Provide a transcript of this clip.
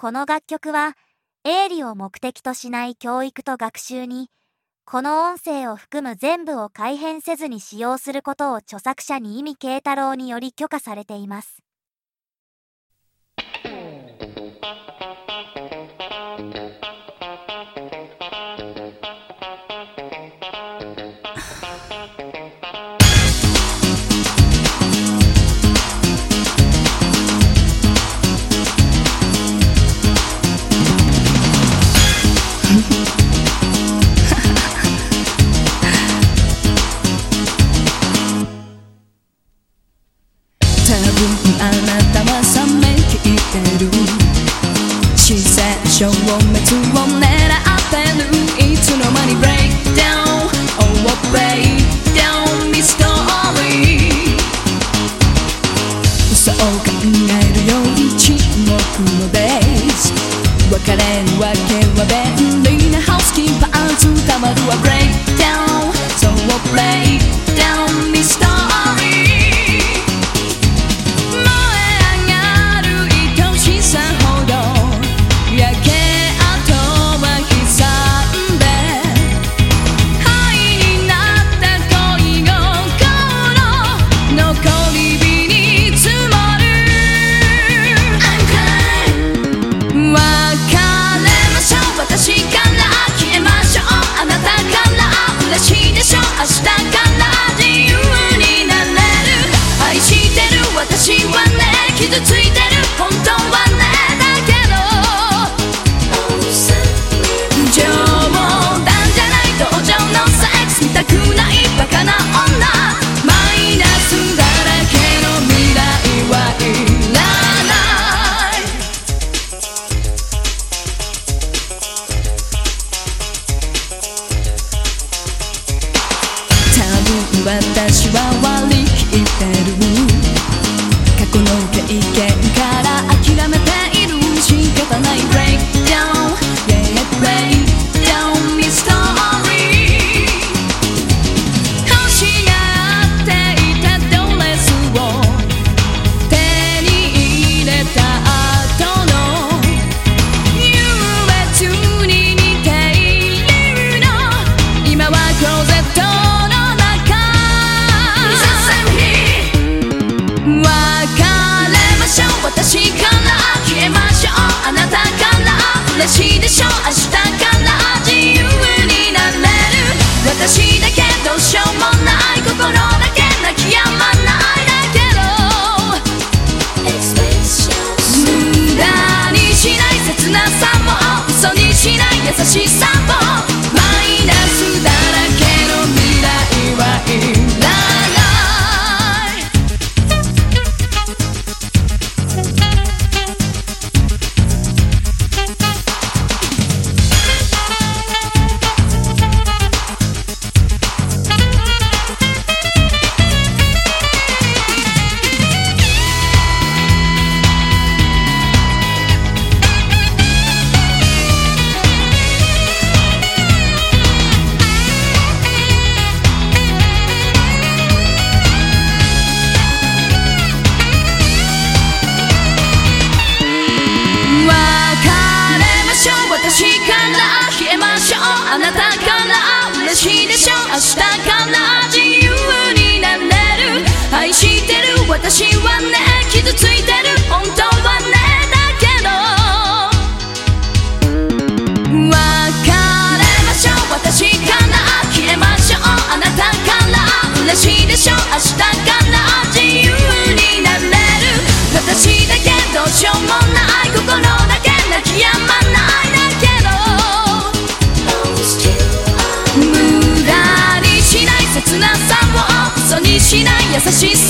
この楽曲は営利を目的としない教育と学習に、この音声を含む全部を改変せずに使用することを著作者に意味慶太郎により許可されています。 あなたは冷めきってる自然消滅を狙ってるいつの間に Break down Oh break down mystery 嘘を考えるより沈黙のベース別れるわけは便利なハウスキーパーツたまるは Break down So break down mystery私は割り切ってる過去の経験から諦めている仕方ない Break down Yeah break down mystery 星が合っていたドレスを手に入れた後の優越に似ているの今はクローゼット私から消えましょうあなたから嬉しいでしょ明日から自由になれる私だけどうしようもない心だけ泣き止まないだけど無駄にしない切なさも嘘にしない優しさもマイナスだらけの未来はいらないあなたから嬉しいでしょ明日から自由になれる愛してる私はね傷ついてる本当はねだけど別れましょう私から消えましょうあなたから嬉しいでしょ明日から自由になれる私だけどうしようもない心だけ泣き止まないだけ無駄にしない切なさを嘘にしない優しさ